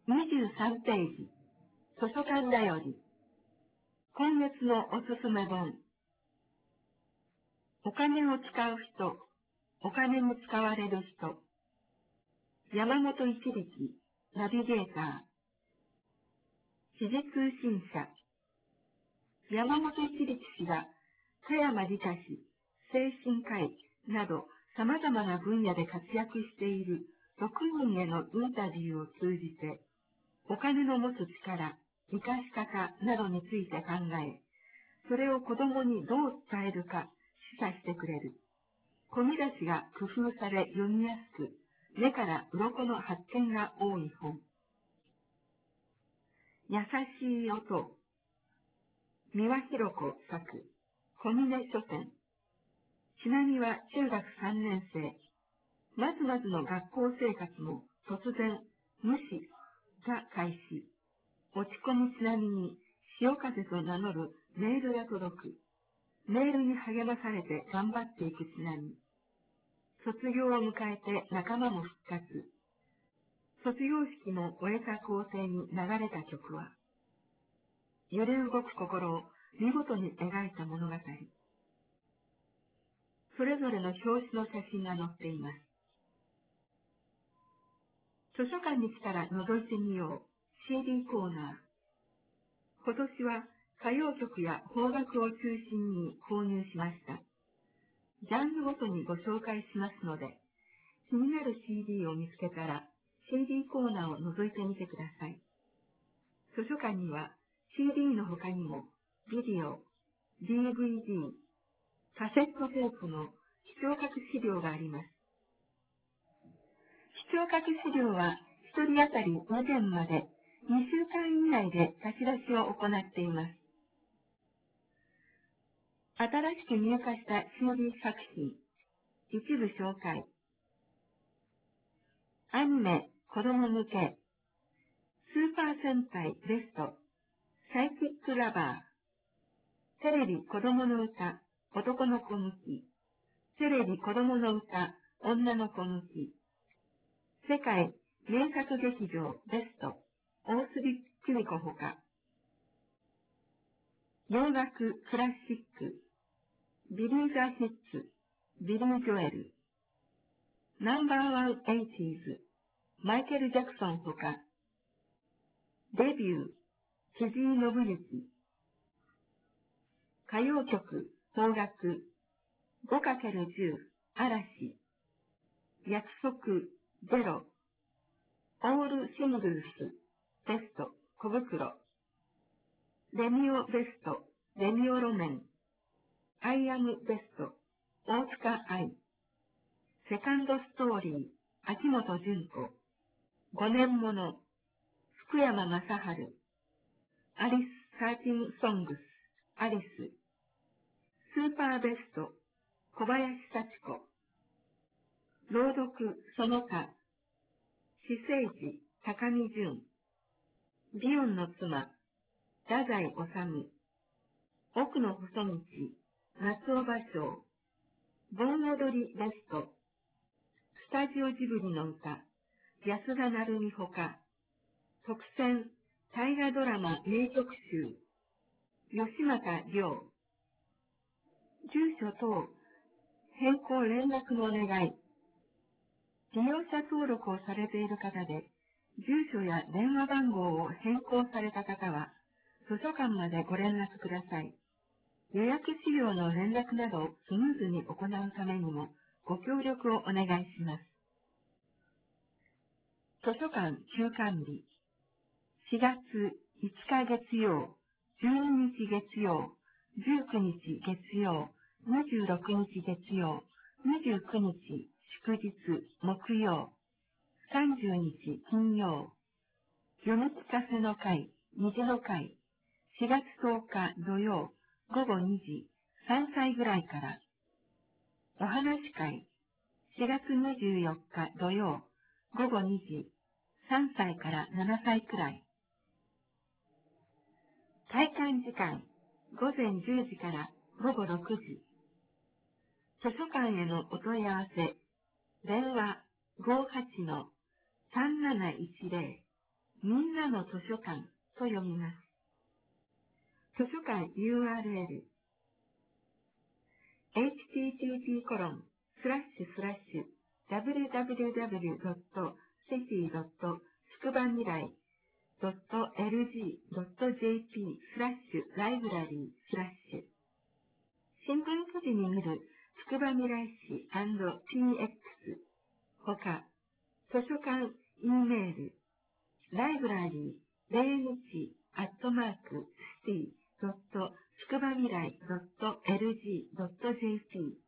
23ページ、図書館だより。今月のおすすめ本。お金を使う人、お金に使われる人。山本一力、ナビゲーター。時事通信社。山本一力氏が、富山理科氏、精神科医など様々な分野で活躍している6人へのインタビューを通じて、お金の持つ力、生かし方などについて考え、それを子供にどう伝えるか示唆してくれる。込み出しが工夫され読みやすく、目から鱗の発見が多い本。優しい音。三輪博子作。小峰書店。ちなみは中学3年生。まずまずの学校生活も突然、無視が開始。落ち込みちなみに、潮風と名乗るメールが届く。メールに励まされて頑張っていくちなみ。卒業を迎えて仲間も復活。卒業式の終えた校庭に流れた曲は、揺れ動く心を見事に描いた物語。それぞれの表紙の写真が載っています。図書館に来たら覗いてみよう。CD コーナー。今年は歌謡曲や邦楽を中心に購入しました。ジャンルごとにご紹介しますので、気になる CD を見つけたら CD コーナーを覗いてみてください。図書館には CD の他にもビデオ、DVD、カセットテープの視聴覚資料があります。視聴覚資料は1人当たり2点まで2週間以内で貸し出しを行っています。新しく入荷した CD 作品、一部紹介。アニメ、子供向け、スーパー戦隊ベスト、サイキックラバー、テレビ子供の歌、男の子向き、テレビ子供の歌、女の子向き、世界名作劇場ベスト、大杉久美子ほか、洋楽クラシック、ビリー・ザ・ヒッツ、ビリー・ジョエル、ナンバーワン・エイティーズ、マイケル・ジャクソンほか、デビュー、藤井信之、歌謡曲、邦楽、5×10、嵐、約束、ゼロ、オールシングルス、ベスト、小袋、レミオベスト、レミオロメン、アイアムベスト、大塚愛、セカンドストーリー、秋元純子、5年もの、福山雅治、アリス・サーティン・ソングス、アリス、スーパーベスト、小林幸子、朗読、その他、私生児、高見純、ビヨンの妻、太宰治、奥の細道、松尾芭蕉、盆踊りベスト、スタジオジブリの歌、安田成美ほか、特選、大河ドラマ名曲集、吉又亮、住所等、変更連絡のお願い。利用者登録をされている方で、住所や電話番号を変更された方は、図書館までご連絡ください。予約資料の連絡などをスムーズに行うためにも、ご協力をお願いします。図書館休館日、4月5日月曜、12日月曜、19日月曜、26日月曜、29日祝日木曜、30日金曜、読み聞かせの会、虹の会、4月10日土曜、午後2時、3歳ぐらいから、お話会、4月24日土曜、午後2時、3歳から7歳くらい。体感時間、午前10時から午後6時。図書館へのお問い合わせ、電話58-3710 みんなの図書館と読みます。図書館 URL http://www.city.tsukubanmirai.lg.jp/library/ 新聞記事に見るつくばみらい市 &TX ほか、図書館 E メールlibrary01@city.tsukubamirai.lg.jp